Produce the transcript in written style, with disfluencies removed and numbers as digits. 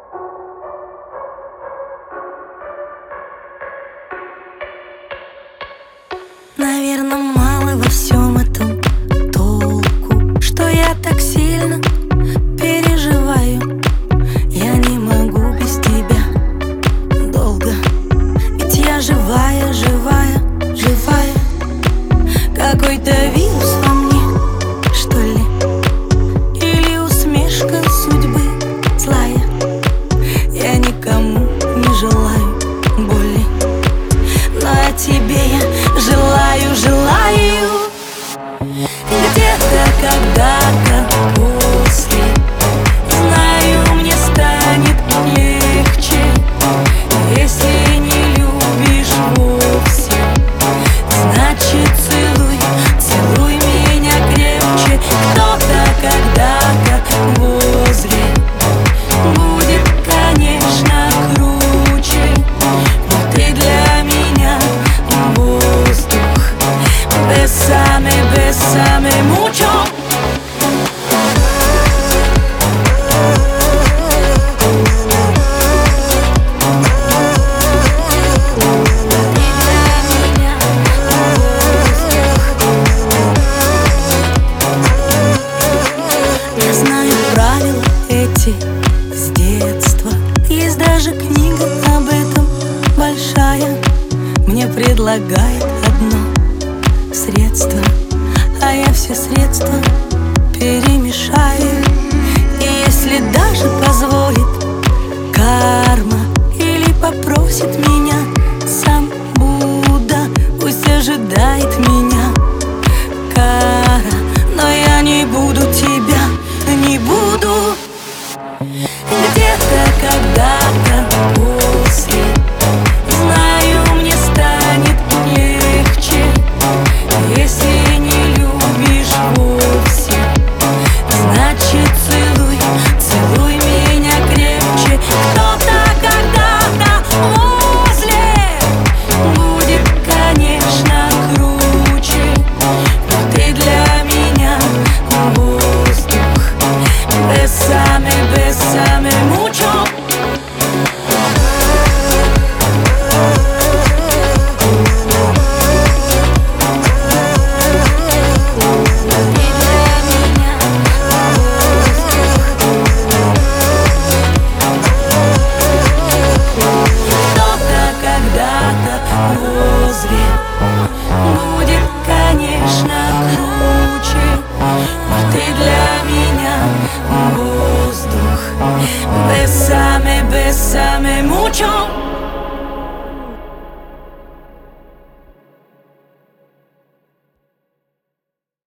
Наверно, мало во всем этом толку, что я так сильно переживаю. Я не могу без тебя долго, ведь я живая, живая, живая. Какой-то вирус во мне, что ли? Или усмешка судьбы злая? Я никому не желаю боли, но о тебе я желаю, желаю. Где-то, когда-то, после, знаю, мне станет легче. Если не любишь вовсе, значит целуй, целуй меня крепче. Кто-то когда-то возле будет, конечно, круче, но ты для меня воздух. Bésame mucho. Я знаю правила эти с детства. Есть даже книга об этом большая. Мне предлагает одно средство, а я все средства перемешаю. И если даже позволит карма или попросит меня сам Будда, пусть ожидает меня кара, но я не буду тебя, не буду. Где-то когда-то после, знаю, мне станет легче. Если не любишь вовсе, значит целуй, целуй меня крепче. Кто-то когда-то возле будет, конечно, круче, но ты для меня воздух. Bésame mucho. Возле будет, конечно, круче, но ты для меня воздух. Bésame